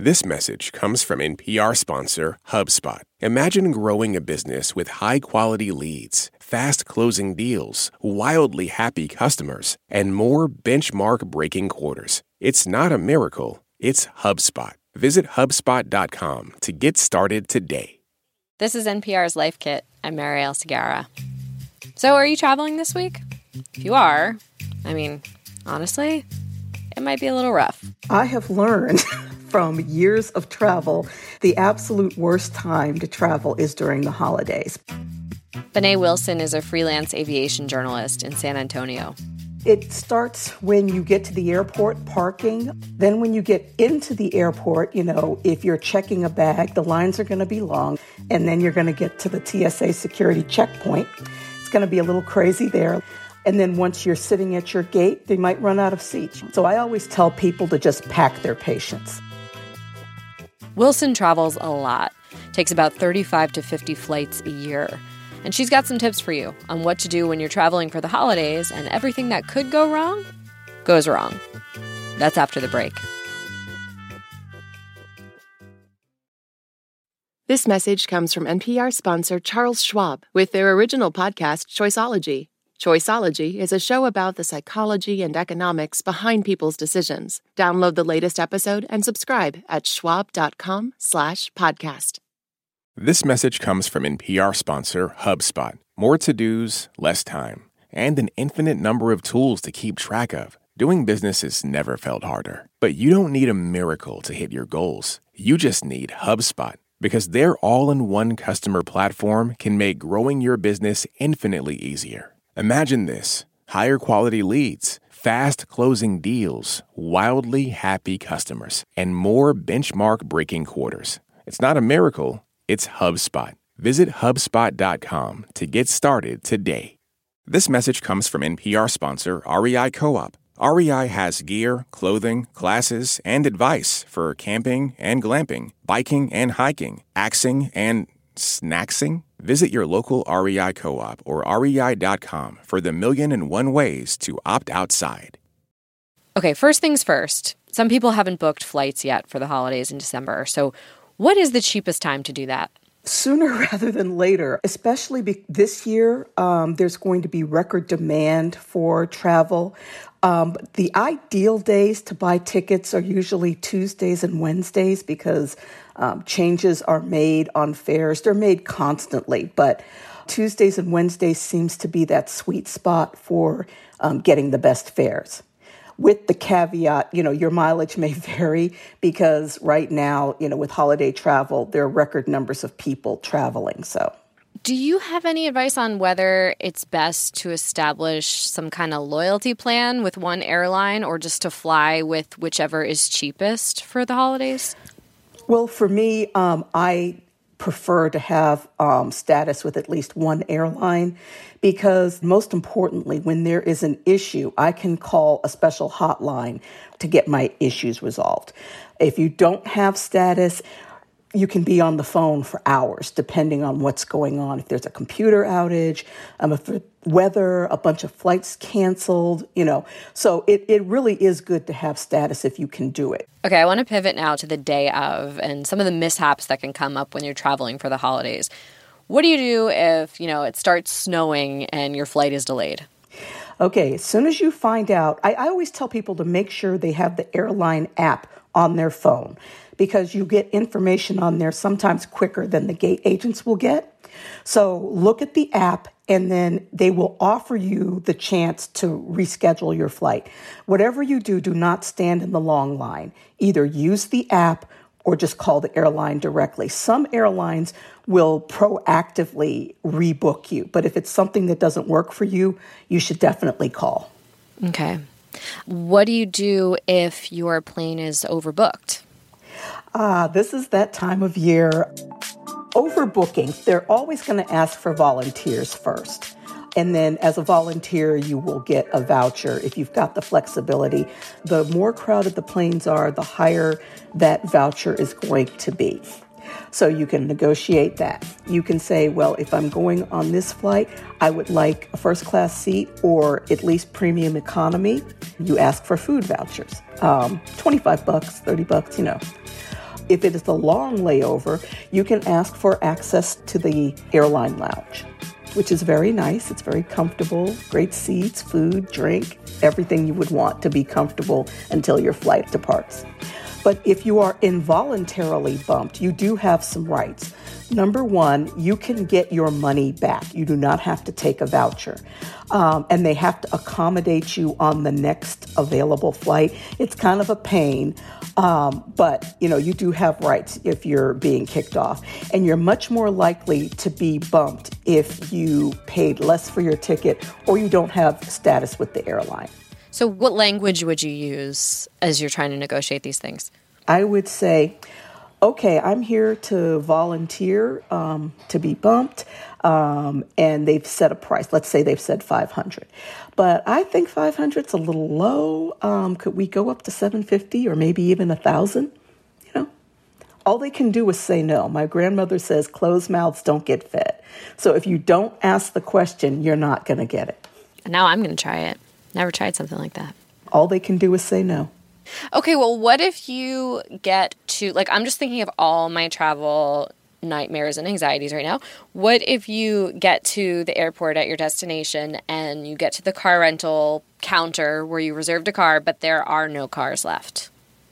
This message comes from NPR sponsor HubSpot. Imagine growing a business with high-quality leads, fast-closing deals, wildly happy customers, and more benchmark-breaking quarters. It's not a miracle, it's HubSpot. Visit HubSpot.com to get started today. This is NPR's Life Kit. I'm Marielle Segarra. So are you traveling this week? If you are, honestly, it might be a little rough. I have learned from years of travel, the absolute worst time to travel is during the holidays. Bené Wilson is a freelance aviation journalist in San Antonio. It starts when you get to the airport, parking. Then when you get into the airport, if you're checking a bag, the lines are going to be long. And then you're going to get to the TSA security checkpoint. It's going to be a little crazy there. And then once you're sitting at your gate, they might run out of seats. So I always tell people to just pack their patience. Wilson travels a lot, takes about 35 to 50 flights a year. And she's got some tips for you on what to do when you're traveling for the holidays and everything that could go wrong goes wrong. That's after the break. This message comes from NPR sponsor Charles Schwab with their original podcast, Choiceology. Choiceology is a show about the psychology and economics behind people's decisions. Download the latest episode and subscribe at schwab.com/podcast. This message comes from NPR sponsor HubSpot. More to-dos, less time, and an infinite number of tools to keep track of. Doing business has never felt harder. But you don't need a miracle to hit your goals. You just need HubSpot, because their all-in-one customer platform can make growing your business infinitely easier. Imagine this: higher quality leads, fast closing deals, wildly happy customers, and more benchmark-breaking quarters. It's not a miracle, it's HubSpot. Visit HubSpot.com to get started today. This message comes from NPR sponsor REI Co-op. REI has gear, clothing, classes, and advice for camping and glamping, biking and hiking, axing and snacksing. Visit your local REI Co-op or rei.com for the 1,000,001 ways to opt outside. Okay, first things first. Some people haven't booked flights yet for the holidays in December. So what is the cheapest time to do that? Sooner rather than later, especially this year, there's going to be record demand for travel. The ideal days to buy tickets are usually Tuesdays and Wednesdays because changes are made on fares. They're made constantly, but Tuesdays and Wednesdays seems to be that sweet spot for getting the best fares. With the caveat, your mileage may vary because right now, with holiday travel, there are record numbers of people traveling. So, do you have any advice on whether it's best to establish some kind of loyalty plan with one airline or just to fly with whichever is cheapest for the holidays? Well, for me, I prefer to have status with at least one airline because most importantly, when there is an issue, I can call a special hotline to get my issues resolved. If you don't have status, you can be on the phone for hours, depending on what's going on. If there's a computer outage, if the weather, a bunch of flights canceled, So it really is good to have status if you can do it. Okay, I want to pivot now to the day of and some of the mishaps that can come up when you're traveling for the holidays. What do you do if, it starts snowing and your flight is delayed? Okay, as soon as you find out, I always tell people to make sure they have the airline app on their phone because you get information on there sometimes quicker than the gate agents will get. So look at the app and then they will offer you the chance to reschedule your flight. Whatever you do, do not stand in the long line. Either use the app or just call the airline directly. Some airlines will proactively rebook you, but if it's something that doesn't work for you, you should definitely call. Okay. What do you do if your plane is overbooked? This is that time of year. Overbooking, they're always going to ask for volunteers first. And then as a volunteer, you will get a voucher if you've got the flexibility. The more crowded the planes are, the higher that voucher is going to be. So you can negotiate that. You can say, well, if I'm going on this flight, I would like a first class seat or at least premium economy. You ask for food vouchers, $25, $30, If it is a long layover, you can ask for access to the airline lounge, which is very nice. It's very comfortable, great seats, food, drink, everything you would want to be comfortable until your flight departs. But if you are involuntarily bumped, you do have some rights. Number one, you can get your money back. You do not have to take a voucher. And they have to accommodate you on the next available flight. It's kind of a pain, but you do have rights if you're being kicked off. And you're much more likely to be bumped if you paid less for your ticket or you don't have status with the airline. So what language would you use as you're trying to negotiate these things? I would say, okay, I'm here to volunteer to be bumped, and they've set a price. Let's say they've said $500. But I think $500's a little low. Could we go up to $750 or maybe even $1,000? All they can do is say no. My grandmother says closed mouths don't get fed. So if you don't ask the question, you're not going to get it. Now I'm going to try it. Never tried something like that. All they can do is say no. Okay, well, what if you get to, I'm just thinking of all my travel nightmares and anxieties right now. What if you get to the airport at your destination and you get to the car rental counter where you reserved a car, but there are no cars left?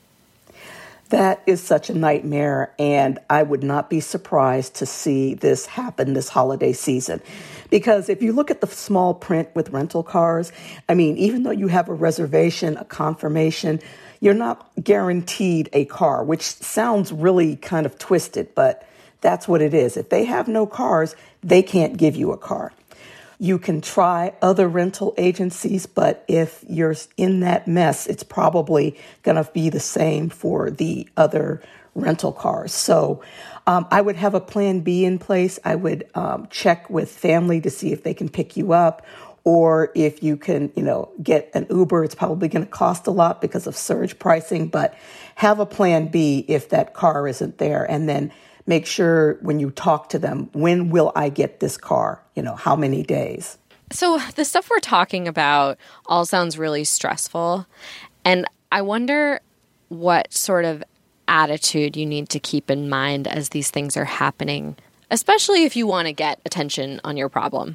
That is such a nightmare, and I would not be surprised to see this happen this holiday season. Because if you look at the small print with rental cars, even though you have a reservation, a confirmation, you're not guaranteed a car, which sounds really kind of twisted, but that's what it is. If they have no cars, they can't give you a car. You can try other rental agencies, but if you're in that mess, it's probably going to be the same for the other rental cars. So I would have a plan B in place. I would check with family to see if they can pick you up, or if you can, get an Uber. It's probably going to cost a lot because of surge pricing, but have a plan B if that car isn't there. And then make sure when you talk to them, when will I get this car? How many days? So the stuff we're talking about all sounds really stressful. And I wonder what sort of attitude you need to keep in mind as these things are happening, especially if you want to get attention on your problem.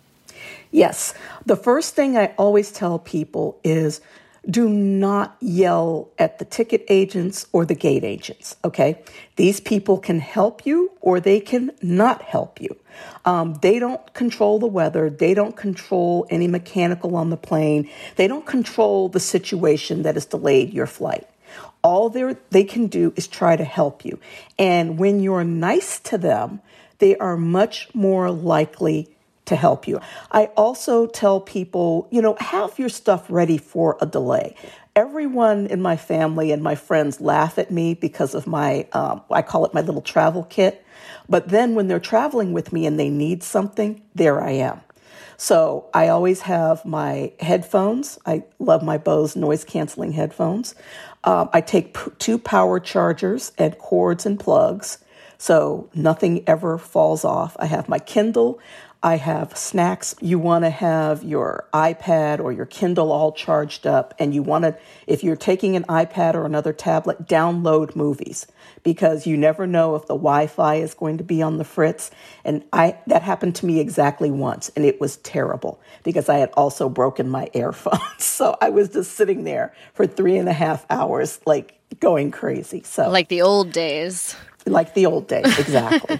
Yes. The first thing I always tell people is do not yell at the ticket agents or the gate agents, okay? These people can help you or they can not help you. They don't control the weather. They don't control any mechanical on the plane. They don't control the situation that has delayed your flight. All they can do is try to help you. And when you're nice to them, they are much more likely to help you. I also tell people, have your stuff ready for a delay. Everyone in my family and my friends laugh at me because of my, I call it my little travel kit. But then when they're traveling with me and they need something, there I am. So I always have my headphones. I love my Bose noise-canceling headphones. I take 2 power chargers and cords and plugs, so nothing ever falls off. I have my Kindle. I have snacks. You want to have your iPad or your Kindle all charged up, and you want to, if you're taking an iPad or another tablet, download movies, because you never know if the Wi-Fi is going to be on the fritz. And that happened to me exactly once, and it was terrible because I had also broken my earphones. So I was just sitting there for 3.5 hours, going crazy. So like the old days. Like the old days, exactly.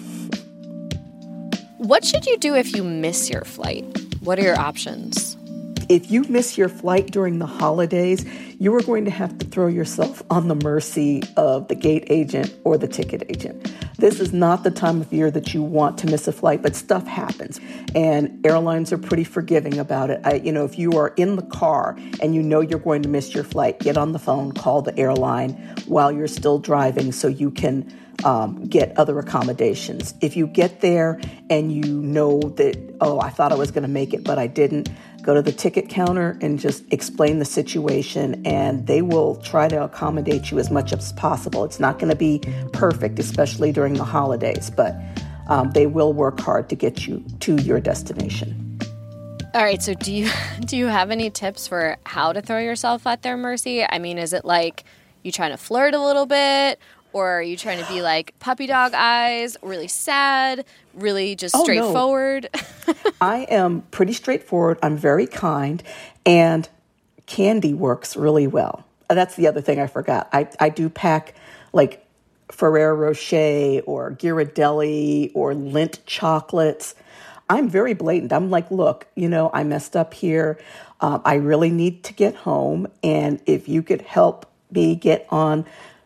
What should you do if you miss your flight? What are your options? If you miss your flight during the holidays, you are going to have to throw yourself on the mercy of the gate agent or the ticket agent. This is not the time of year that you want to miss a flight, but stuff happens. And airlines are pretty forgiving about it. If you are in the car and you know you're going to miss your flight, get on the phone, call the airline while you're still driving so you can get other accommodations. If you get there and you know that, I thought I was going to make it, but I didn't, go to the ticket counter and just explain the situation, and they will try to accommodate you as much as possible. It's not going to be perfect, especially during the holidays, but they will work hard to get you to your destination. All right, so do you have any tips for how to throw yourself at their mercy? Is it like you trying to flirt a little bit? Or are you trying to be like puppy dog eyes, really sad, really just Oh, straightforward? No. I am pretty straightforward. I'm very kind, and candy works really well. That's the other thing I forgot. I do pack like Ferrero Rocher or Ghirardelli or Lindt chocolates. I'm very blatant. I'm like, look, I messed up here. I really need to get home. And if you could help me get on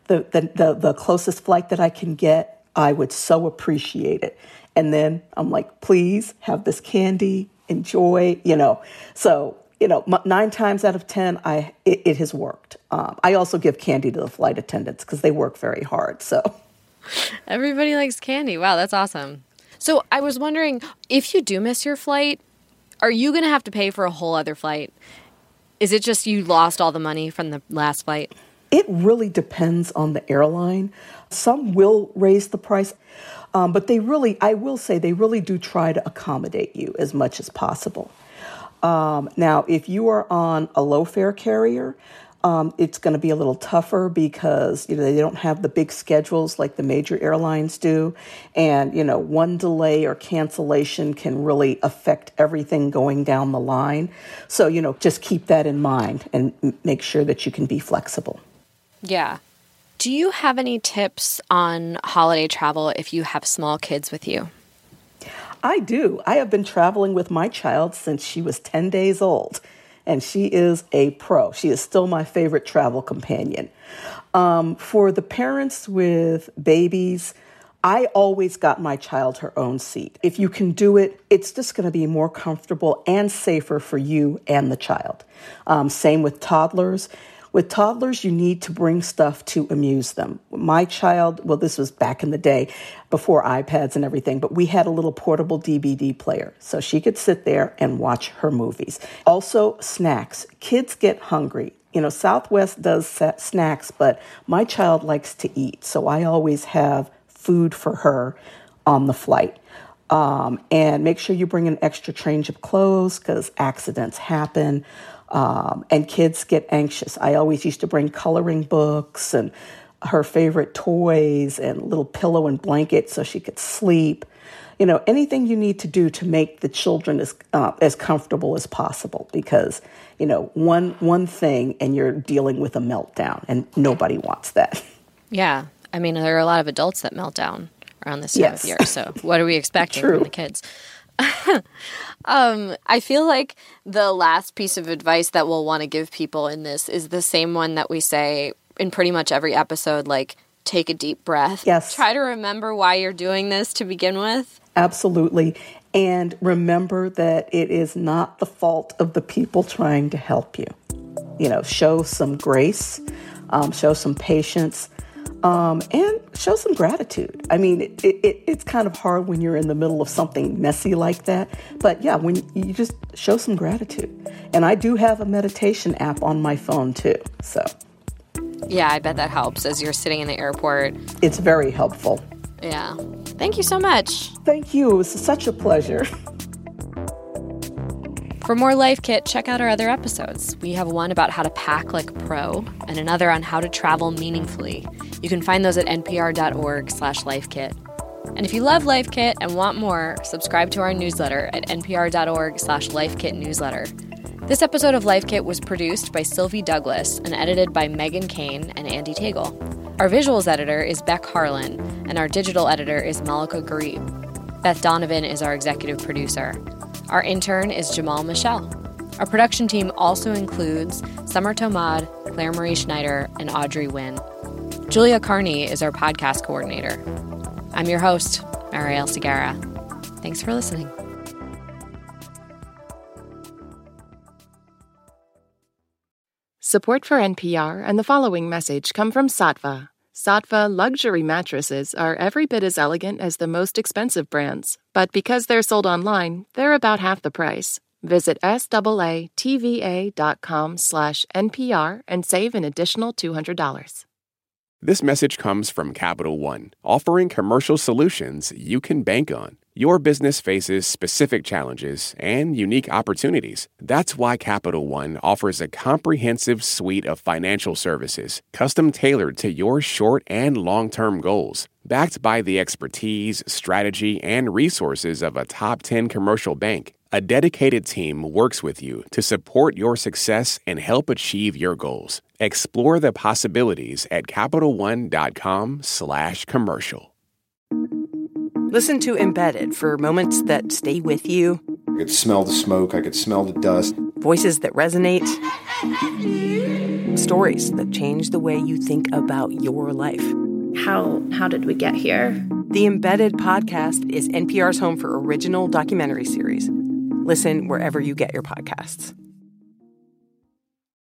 the closest flight that I can get, I would so appreciate it. And then I'm like, please have this candy, enjoy, So, 9 times out of 10, it has worked. I also give candy to the flight attendants because they work very hard. So everybody likes candy. Wow, that's awesome. So I was wondering, if you do miss your flight, are you going to have to pay for a whole other flight? Is it just you lost all the money from the last flight? It really depends on the airline. Some will raise the price, but I will say they really do try to accommodate you as much as possible. Now, if you are on a low-fare carrier, it's going to be a little tougher because, they don't have the big schedules like the major airlines do. And, one delay or cancellation can really affect everything going down the line. So, just keep that in mind and make sure that you can be flexible. Yeah. Do you have any tips on holiday travel if you have small kids with you? I do. I have been traveling with my child since she was 10 days old, and she is a pro. She is still my favorite travel companion. For the parents with babies, I always got my child her own seat. If you can do it, it's just going to be more comfortable and safer for you and the child. Same with toddlers. With toddlers, you need to bring stuff to amuse them. My child, well, this was back in the day before iPads and everything, but we had a little portable DVD player so she could sit there and watch her movies. Also, snacks. Kids get hungry. Southwest does snacks, but my child likes to eat, so I always have food for her on the flight. And make sure you bring an extra change of clothes because accidents happen. And kids get anxious. I always used to bring coloring books and her favorite toys and a little pillow and blanket so she could sleep. Anything you need to do to make the children as comfortable as possible because, one thing and you're dealing with a meltdown and nobody wants that. Yeah. I mean, there are a lot of adults that melt down around this time of year. So what are we expecting from the kids? I feel like the last piece of advice that we'll want to give people in this is the same one that we say in pretty much every episode, like take a deep breath. Yes. Try to remember why you're doing this to begin with. Absolutely. And remember that it is not the fault of the people trying to help you. Show some grace, show some patience. And show some gratitude. I mean, it's kind of hard when you're in the middle of something messy like that. But yeah, when you just show some gratitude. And I do have a meditation app on my phone too. So yeah, I bet that helps as you're sitting in the airport. It's very helpful. Yeah. Thank you so much. Thank you. It was such a pleasure. For more Life Kit, check out our other episodes. We have one about how to pack like a pro and another on how to travel meaningfully. You can find those at npr.org/lifekit. And if you love Life Kit and want more, subscribe to our newsletter at npr.org/lifekitnewsletter. This episode of Life Kit was produced by Sylvie Douglas and edited by Megan Kane and Andy Tagle. Our visuals editor is Beck Harlan, and our digital editor is Malika Garib. Beth Donovan is our executive producer. Our intern is Jamal Michelle. Our production team also includes Summer Tomad, Claire Marie Schneider, and Audrey Wynn. Julia Carney is our podcast coordinator. I'm your host, Marielle Segarra. Thanks for listening. Support for NPR and the following message come from Saatva. Saatva luxury mattresses are every bit as elegant as the most expensive brands, but because they're sold online, they're about half the price. Visit SAATVA.com/NPR and save an additional $200. This message comes from Capital One, offering commercial solutions you can bank on. Your business faces specific challenges and unique opportunities. That's why Capital One offers a comprehensive suite of financial services, custom tailored to your short and long-term goals. Backed by the expertise, strategy, and resources of a top 10 commercial bank, a dedicated team works with you to support your success and help achieve your goals. Explore the possibilities at CapitalOne.com/commercial. Listen to Embedded for moments that stay with you. I could smell the smoke. I could smell the dust. Voices that resonate. Stories that change the way you think about your life. How did we get here? The Embedded podcast is NPR's home for original documentary series. Listen wherever you get your podcasts.